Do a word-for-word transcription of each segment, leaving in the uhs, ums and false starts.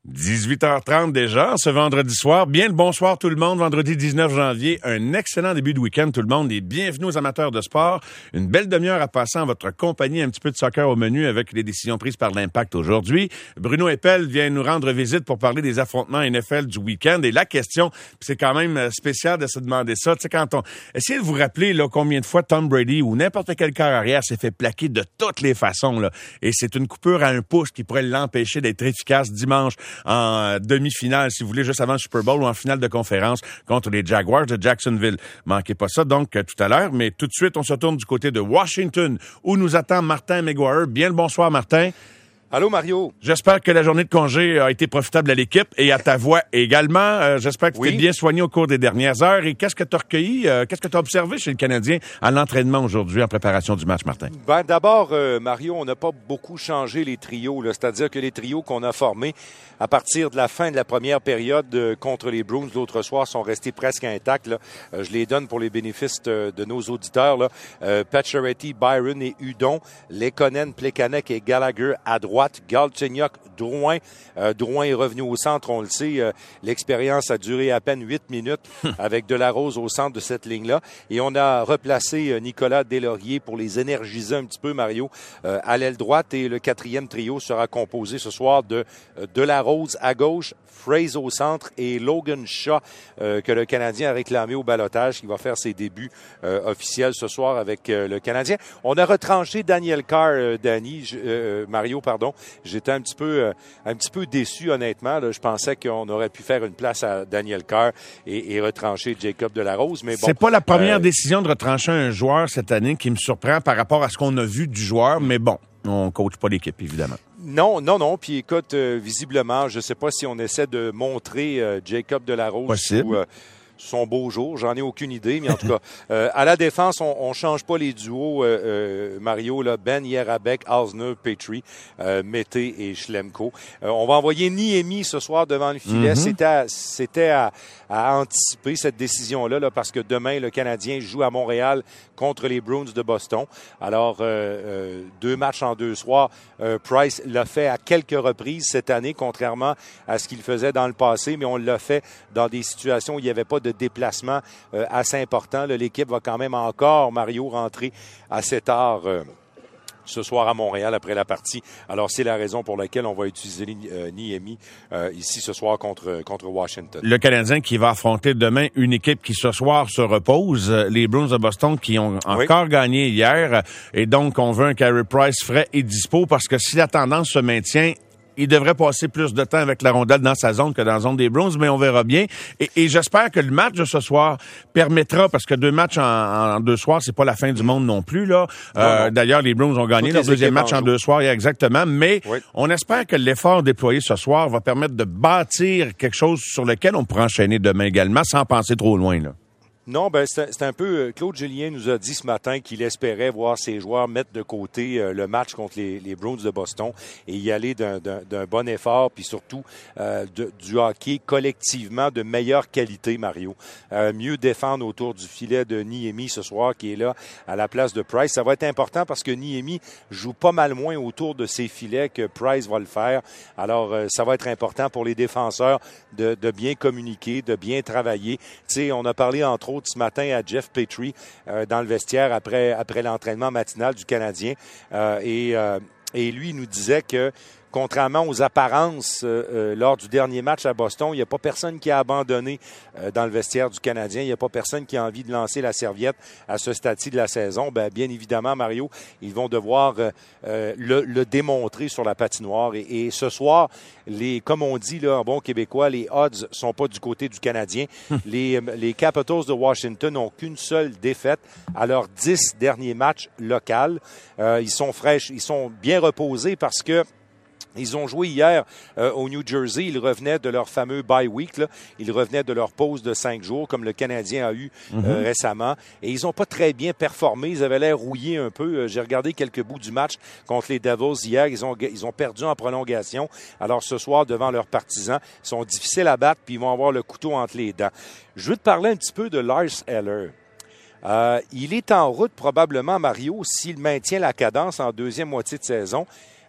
dix-huit heures trente déjà, ce vendredi soir. Bien le bonsoir tout le monde, vendredi dix-neuf janvier. Un excellent début de week-end tout le monde et bienvenue aux amateurs de sport. Une belle demi-heure à passer en votre compagnie, un petit peu de soccer au menu avec les décisions prises par l'Impact aujourd'hui. Bruno Eppel vient nous rendre visite pour parler des affrontements N F L du week-end. Et la question, c'est quand même spécial de se demander ça, tu sais, quand on... Essayez de vous rappeler là, combien de fois Tom Brady ou n'importe quel quart arrière s'est fait plaquer de toutes les façons. Là. Et c'est une coupure à un pouce qui pourrait l'empêcher d'être efficace dimanche en demi-finale, si vous voulez, juste avant le Super Bowl ou en finale de conférence contre les Jaguars de Jacksonville. Manquez pas ça, donc, tout à l'heure. Mais tout de suite, on se tourne du côté de Washington, où nous attend Martin McGuire. Bien le bonsoir, Martin. Allô, Mario. J'espère que la journée de congé a été profitable à l'équipe et à ta voix également. Euh, j'espère que tu oui. t'es bien soigné au cours des dernières heures. Et qu'est-ce que tu as recueilli, euh, qu'est-ce que tu as observé chez le Canadien à l'entraînement aujourd'hui en préparation du match, Martin? Ben, d'abord, euh, Mario, on n'a pas beaucoup changé les trios. Là. C'est-à-dire que les trios qu'on a formés à partir de la fin de la première période euh, contre les Bruins l'autre soir sont restés presque intacts. Là. Euh, je les donne pour les bénéfices de, de nos auditeurs. Là. Euh, Pacioretty, Byron et Hudon, Lekonen, Plekanec et Gallagher à droite. Galchenyuk, Drouin. Euh, Drouin est revenu au centre, on le sait. Euh, l'expérience a duré à peine huit minutes avec Delarose au centre de cette ligne-là. Et on a replacé euh, Nicolas Deslauriers pour les énergiser un petit peu, Mario, euh, à l'aile droite. Et le quatrième trio sera composé ce soir de euh, Delarose à gauche, Fraser au centre et Logan Shaw, euh, que le Canadien a réclamé au ballottage, qui va faire ses débuts euh, officiels ce soir avec euh, le Canadien. On a retranché Daniel Carr, euh, Danny, euh, Mario, pardon. J'étais un petit peu, euh, un petit peu déçu, honnêtement. Là. Je pensais qu'on aurait pu faire une place à Daniel Carr et, et retrancher Jacob Delarose. Mais bon, c'est pas la première euh, décision de retrancher un joueur cette année qui me surprend par rapport à ce qu'on a vu du joueur, mais bon, on coach pas l'équipe, évidemment. Non, non, non. Puis écoute, euh, visiblement, je sais pas si on essaie de montrer euh, Jacob Delarose Possible. sous euh, son beau jour. J'en ai aucune idée, mais en tout cas, euh, à la défense, on, on change pas les duos, euh, euh, Mario, là, Ben Yerabek, Alzner, Petrie, euh, Mété et Schlemko. Euh, on va envoyer Niemi ce soir devant le filet. Mm-hmm. C'était à, c'était à, à anticiper cette décision-là, là, parce que demain, le Canadien joue à Montréal contre les Bruins de Boston. Alors, euh, euh, deux matchs en deux soirs. Euh, Price l'a fait à quelques reprises cette année, contrairement à ce qu'il faisait dans le passé, mais on l'a fait dans des situations où il n'y avait pas de déplacement euh, assez important. Là, l'équipe va quand même encore, Mario, rentrer assez tard euh, ce soir à Montréal après la partie. Alors, c'est la raison pour laquelle on va utiliser euh, Niemi euh, ici ce soir contre, contre Washington. Le Canadien qui va affronter demain une équipe qui ce soir se repose, les Bruins de Boston qui ont encore oui. gagné hier. Et donc, on veut un Carey Price frais et dispo parce que si la tendance se maintient, il devrait passer plus de temps avec la rondelle dans sa zone que dans la zone des Bruins, mais on verra bien. Et, et j'espère que le match de ce soir permettra, parce que deux matchs en, en deux soirs, c'est pas la fin du monde non plus, là. Non, euh, non. D'ailleurs, les Bruins ont gagné Toutes leur deuxième match en, en deux soirs, exactement. Mais oui. on espère que l'effort déployé ce soir va permettre de bâtir quelque chose sur lequel on pourra enchaîner demain également, sans penser trop loin, là. Non, ben c'est, c'est un peu... Claude Julien nous a dit ce matin qu'il espérait voir ses joueurs mettre de côté euh, le match contre les, les Bruins de Boston et y aller d'un, d'un, d'un bon effort, puis surtout euh, de, du hockey collectivement de meilleure qualité, Mario. Euh, mieux défendre autour du filet de Niemi ce soir, qui est là à la place de Price. Ça va être important parce que Niemi joue pas mal moins autour de ses filets que Price va le faire. Alors, euh, ça va être important pour les défenseurs de, de bien communiquer, de bien travailler. Tu sais, on a parlé entre autres ce matin à Jeff Petrie euh, dans le vestiaire après après l'entraînement matinal du Canadien euh, et euh, et lui il nous disait que contrairement aux apparences euh, euh, lors du dernier match à Boston, il n'y a pas personne qui a abandonné euh, dans le vestiaire du Canadien. Il n'y a pas personne qui a envie de lancer la serviette à ce stade-ci de la saison. Ben, bien évidemment, Mario, ils vont devoir euh, euh, le, le démontrer sur la patinoire. Et, et ce soir, les, comme on dit là, en bon québécois, les odds sont pas du côté du Canadien. les, les Capitals de Washington n'ont qu'une seule défaite à leurs dix derniers matchs locaux. Euh, ils sont fraîches, ils sont bien reposés parce que ils ont joué hier euh, au New Jersey. Ils revenaient de leur fameux bye week. Là. Ils revenaient de leur pause de cinq jours, comme le Canadien a eu euh, mm-hmm. récemment. Et ils n'ont pas très bien performé. Ils avaient l'air rouillés un peu. Euh, j'ai regardé quelques bouts du match contre les Devils hier. Ils ont, ils ont perdu en prolongation. Alors ce soir, devant leurs partisans, ils sont difficiles à battre puis ils vont avoir le couteau entre les dents. Je veux te parler un petit peu de Lars Eller. Euh, il est en route probablement, Mario, s'il maintient la cadence en deuxième moitié de saison.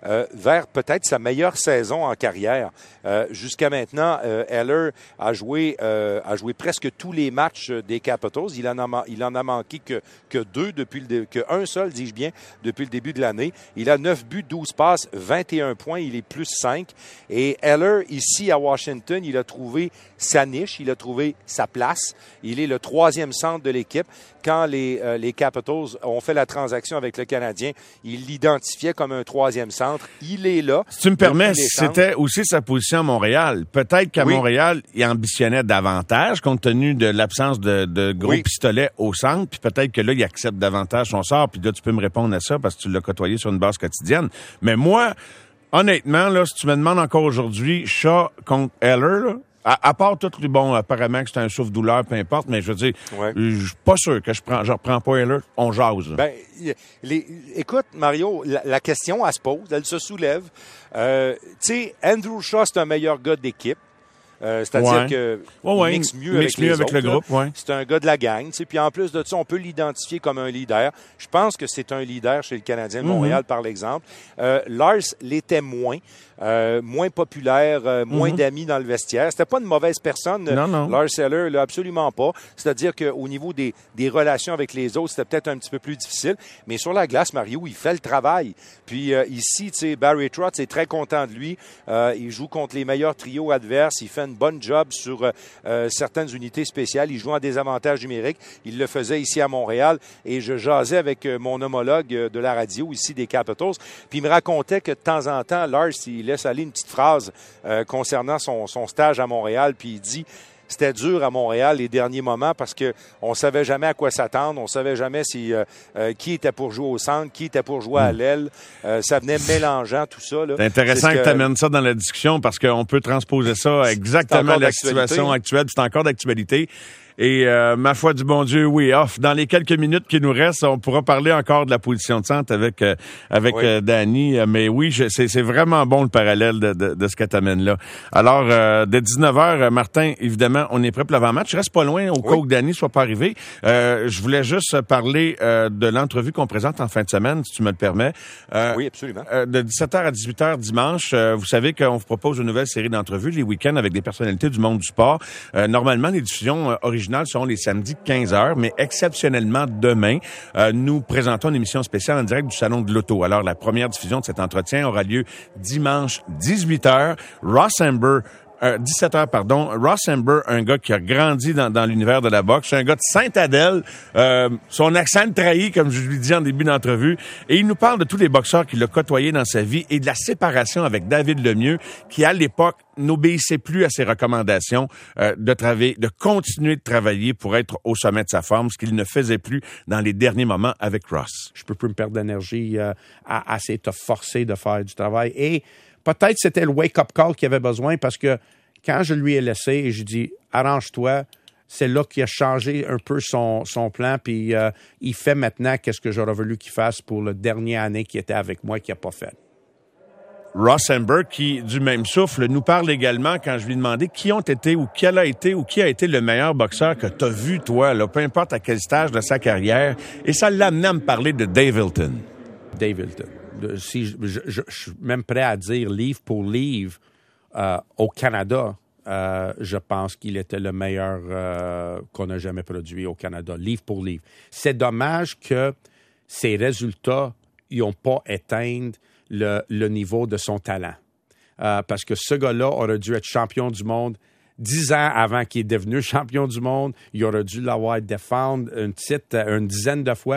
euh, vers peut-être sa meilleure saison en carrière. Euh, jusqu'à maintenant, euh, Eller a joué, euh, a joué presque tous les matchs des Capitals. Il en a, il en a manqué que, que deux depuis le, que un seul, dis-je bien, depuis le début de l'année. Il a neuf buts, douze passes, vingt et un points. Il est plus cinq. Et Eller, ici à Washington, il a trouvé sa niche, il a trouvé sa place. Il est le troisième centre de l'équipe. Quand les, euh, les Capitals ont fait la transaction avec le Canadien, il l'identifiait comme un troisième centre. Il est là. Si tu me permets, c'était aussi sa position à Montréal. Peut-être qu'à oui. Montréal, il ambitionnait davantage compte tenu de l'absence de, de gros oui. pistolets au centre. Puis peut-être que là, il accepte davantage son sort. Puis là, tu peux me répondre à ça parce que tu l'as côtoyé sur une base quotidienne. Mais moi, honnêtement, là, si tu me demandes encore aujourd'hui, Shaw contre Eller, là, À, à part tout, bon, apparemment que c'est un souffle-douleur, peu importe, mais je veux dire, ouais. je suis pas sûr que je prends, je reprends pas Eller, on jase. Ben, les, écoute, Mario, la, la question, elle se pose, elle se soulève. Euh, tu sais, Andrew Shaw, c'est un meilleur gars d'équipe. Euh, c'est-à-dire ouais. que ouais, ouais. il mixe mieux mixe avec les mieux avec autres, le groupe. Ouais. C'est un gars de la gang. Puis en plus de ça, on peut l'identifier comme un leader. Je pense que c'est un leader chez le Canadien de Montréal, mm-hmm. par l'exemple. Euh, Lars l'était moins. Euh, moins populaire, euh, moins mm-hmm. d'amis dans le vestiaire. C'était pas une mauvaise personne, non, non. Lars Eller, là, absolument pas. C'est-à-dire qu'au niveau des, des relations avec les autres, c'était peut-être un petit peu plus difficile. Mais sur la glace, Mario, il fait le travail. Puis euh, ici, tu sais, Barry Trotz est très content de lui. Euh, il joue contre les meilleurs trios adverses. Il fait une bonne job sur euh, certaines unités spéciales. Il joue en désavantage numérique. Il le faisait ici à Montréal. Et je jasais avec euh, mon homologue euh, de la radio ici des Capitals. Puis il me racontait que de temps en temps, Lars, il laisse aller une petite phrase euh, concernant son, son stage à Montréal, puis il dit « C'était dur à Montréal les derniers moments parce que on savait jamais à quoi s'attendre, on savait jamais si euh, euh, qui était pour jouer au centre, qui était pour jouer à l'aile, euh, ça venait mélangeant tout ça. Là. C'est intéressant c'est que, que tu amènes ça dans la discussion parce qu'on peut transposer ça exactement à la situation actuelle, c'est encore d'actualité. Et euh, ma foi du bon Dieu, oui, off. Dans les quelques minutes qui nous restent, on pourra parler encore de la position de centre avec euh, avec oui. euh, Danny. Mais oui, je, c'est, c'est vraiment bon le parallèle de, de, de ce que t'amènes là. Alors, euh, dès dix-neuf heures, Martin, évidemment, on est prêt pour l'avant-match. Je reste pas loin au oui. cas où Danny soit pas arrivé. Euh, je voulais juste parler euh, de l'entrevue qu'on présente en fin de semaine, si tu me le permets. Euh, oui, absolument. Euh, de dix-sept heures à dix-huit heures dimanche, euh, vous savez qu'on vous propose une nouvelle série d'entrevues les week-ends avec des personnalités du monde du sport. Euh, normalement, les diffusions euh, originales seront les samedis quinze heures, mais exceptionnellement demain, euh, nous présentons une émission spéciale en direct du Salon de l'Auto. Alors, la première diffusion de cet entretien aura lieu dimanche dix-huit heures. Ross Amber Euh, dix-sept heures, pardon. Ross Amber, un gars qui a grandi dans, dans l'univers de la boxe, un gars de Sainte-Adèle. Euh, son accent le trahit, comme je lui dis en début d'entrevue. Et il nous parle de tous les boxeurs qu'il a côtoyés dans sa vie et de la séparation avec David Lemieux, qui à l'époque n'obéissait plus à ses recommandations euh, de travailler, de continuer de travailler pour être au sommet de sa forme, ce qu'il ne faisait plus dans les derniers moments avec Ross. Je peux plus me perdre d'énergie euh, à, à essayer de te forcer de faire du travail. Et peut-être c'était le wake-up call qu'il avait besoin parce que quand je lui ai laissé et je dis « arrange-toi », c'est là qu'il a changé un peu son, son plan, puis euh, il fait maintenant qu'est-ce que j'aurais voulu qu'il fasse pour la dernière année qu'il était avec moi, qu'il n'a pas fait. Ross Amber, qui, du même souffle, nous parle également quand je lui ai demandé qui ont été ou quel a été ou qui a été le meilleur boxeur que tu as vu, toi, là, peu importe à quel stage de sa carrière. Et ça l'a amené à me parler de Dave Hilton. Dave Hilton. De, si je, je, je, je suis même prêt à dire livre pour livre, euh, au Canada, euh, je pense qu'il était le meilleur euh, qu'on a jamais produit au Canada, livre pour livre. C'est dommage que ses résultats n'ont pas éteint le, le niveau de son talent. Euh, parce que ce gars-là aurait dû être champion du monde dix ans avant qu'il est devenu champion du monde. Il aurait dû l'avoir défendre un titre une dizaine de fois.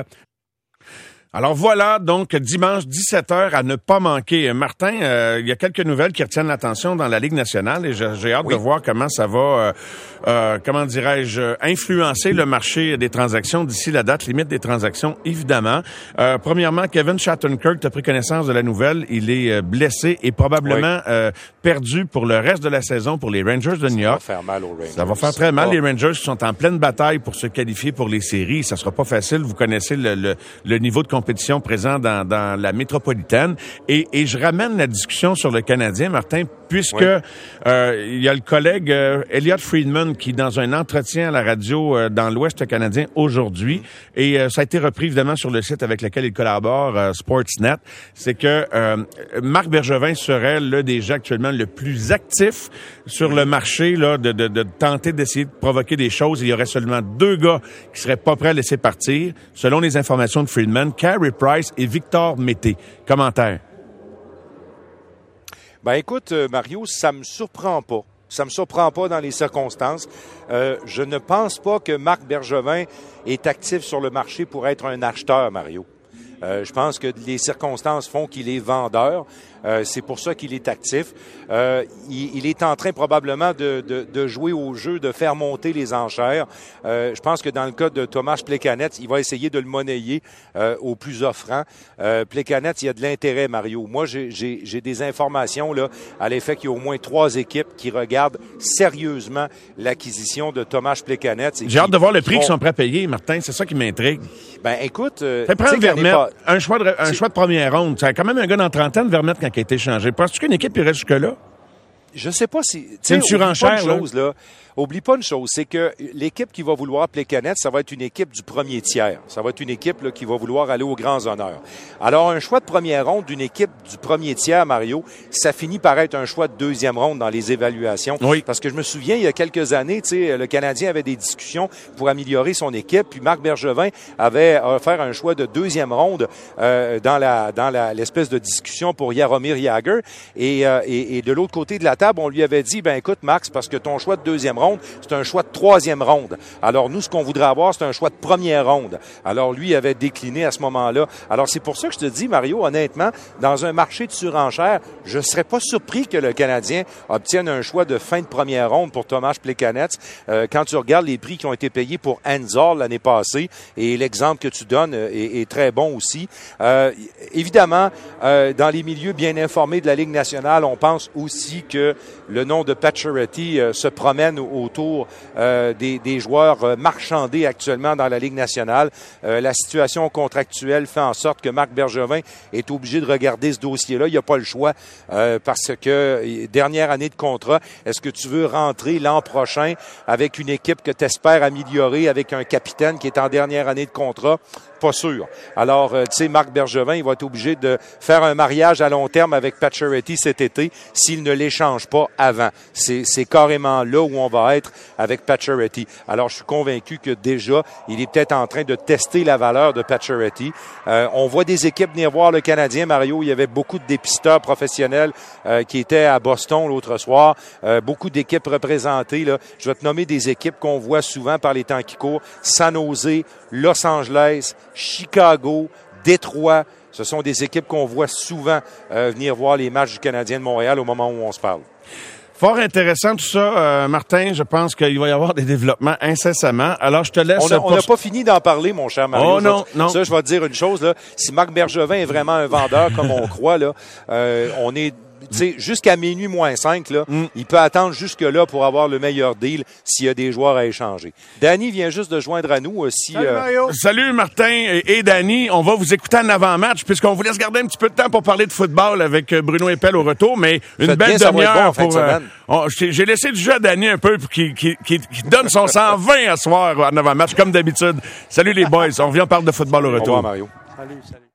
Alors voilà, donc dimanche dix-sept heures à ne pas manquer. Martin, euh, il y a quelques nouvelles qui retiennent l'attention dans la Ligue nationale et j'ai, j'ai hâte oui. de voir comment ça va, euh, euh, comment dirais-je, influencer le marché des transactions d'ici la date limite des transactions, évidemment. Euh, premièrement, Kevin Shattenkirk, tu as pris connaissance de la nouvelle. Il est blessé et probablement oui. euh, perdu pour le reste de la saison pour les Rangers de New York. Ça va faire mal aux Rangers. Ça va faire très mal. Oh. Les Rangers qui sont en pleine bataille pour se qualifier pour les séries. Ça sera pas facile. Vous connaissez le, le, le niveau de compétition présent dans, dans la métropolitaine. Et, et je ramène la discussion sur le Canadien, Martin, puisque oui. euh, il y a le collègue euh, Elliot Friedman qui, dans un entretien à la radio euh, dans l'Ouest canadien aujourd'hui, et euh, ça a été repris évidemment sur le site avec lequel il collabore, euh, Sportsnet, c'est que euh, Marc Bergevin serait l'un des gens actuellement le plus actif sur le marché là, de, de, de tenter d'essayer de provoquer des choses. Il y aurait seulement deux gars qui seraient pas prêts à laisser partir, selon les informations de Friedman, Carey Price et Victor Mété. Commentaire. Ben écoute, Mario, ça me surprend pas. Ça me surprend pas dans les circonstances. Euh, je ne pense pas que Marc Bergevin est actif sur le marché pour être un acheteur, Mario. Euh, je pense que les circonstances font qu'il est vendeur. Euh, c'est pour ça qu'il est actif. Euh, il, il est en train probablement de, de, de jouer au jeu, de faire monter les enchères. Euh, je pense que dans le cas de Tomáš Plekanec, il va essayer de le monnayer euh, au plus offrant. Euh, Plekanec, il y a de l'intérêt, Mario. Moi, j'ai, j'ai, j'ai des informations là à l'effet qu'il y a au moins trois équipes qui regardent sérieusement l'acquisition de Tomáš Plekanec. J'ai qui, hâte de voir le prix vont... qu'ils sont prêts à payer, Martin. C'est ça qui m'intrigue. Ben écoute... Euh, prendre Vermette, pas... un, choix de, un choix de première ronde. C'est quand même un gars dans trentaine, Vermette, quand il a été changé. Penses-tu qu'une équipe irait jusque-là? Je sais pas si... C'est une surenchère, là. Chose, là. Oublie pas une chose, c'est que l'équipe qui va vouloir Plekanec, ça va être une équipe du premier tiers. Ça va être une équipe là, qui va vouloir aller aux grands honneurs. Alors, un choix de première ronde d'une équipe du premier tiers, Mario, ça finit par être un choix de deuxième ronde dans les évaluations. Oui. Parce que je me souviens, il y a quelques années, tu sais, le Canadien avait des discussions pour améliorer son équipe, puis Marc Bergevin avait offert un choix de deuxième ronde euh, dans la dans la, l'espèce de discussion pour Jaromir Jagr. Et, euh, et, et de l'autre côté de la table, on lui avait dit, ben écoute, Max, parce que ton choix de deuxième ronde, c'est un choix de troisième ronde. Alors, nous, ce qu'on voudrait avoir, c'est un choix de première ronde. Alors, lui avait décliné à ce moment-là. Alors, c'est pour ça que je te dis, Mario, honnêtement, dans un marché de surenchère, je serais pas surpris que le Canadien obtienne un choix de fin de première ronde pour Tomáš Plekanec. Euh, quand tu regardes les prix qui ont été payés pour Hanzar l'année passée, et l'exemple que tu donnes est, est très bon aussi. Euh, évidemment, euh, dans les milieux bien informés de la Ligue nationale, on pense aussi que le nom de Pacioretty euh, se promène autour euh, des, des joueurs euh, marchandés actuellement dans la Ligue nationale. Euh, la situation contractuelle fait en sorte que Marc Bergevin est obligé de regarder ce dossier-là. Il n'y a pas le choix euh, parce que dernière année de contrat, est-ce que tu veux rentrer l'an prochain avec une équipe que tu espères améliorer, avec un capitaine qui est en dernière année de contrat? Pas sûr. Alors, euh, tu sais, Marc Bergevin, il va être obligé de faire un mariage à long terme avec Pacioretty cet été s'il ne l'échange pas avant. C'est, c'est carrément là où on va être avec Pacioretty. Alors, je suis convaincu que déjà, il est peut-être en train de tester la valeur de Pacioretty. Euh, on voit des équipes venir voir le Canadien, Mario. Il y avait beaucoup de dépisteurs professionnels euh, qui étaient à Boston l'autre soir. Euh, beaucoup d'équipes représentées. Là. Je vais te nommer des équipes qu'on voit souvent par les temps qui courent. San Jose, Los Angeles, Chicago, Détroit. Ce sont des équipes qu'on voit souvent euh, venir voir les matchs du Canadien de Montréal au moment où on se parle. Fort intéressant tout ça, euh, Martin. Je pense qu'il va y avoir des développements incessamment. Alors, je te laisse... On n'a pour... pas fini d'en parler, mon cher Mario. Oh non, ça, non. Ça, je vais te dire une chose. Là. Si Marc Bergevin est vraiment un vendeur, comme on croit, là, euh, on est... Tu sais, jusqu'à minuit moins cinq, là, mm. il peut attendre jusque-là pour avoir le meilleur deal s'il y a des joueurs à échanger. Danny vient juste de joindre à nous aussi. Salut, euh... Mario. Salut Martin et, et Danny. On va vous écouter en avant-match puisqu'on vous laisse garder un petit peu de temps pour parler de football avec Bruno Eppel au retour, mais une Faites belle bien, demi-heure bon pour... Euh, on, j'ai, j'ai laissé du jeu à Danny un peu pour qu'il, qu'il, qu'il, qu'il donne son cent vingt à soir en avant-match comme d'habitude. Salut les boys. On revient, on parle de football au retour. Au revoir, Mario. Salut, salut.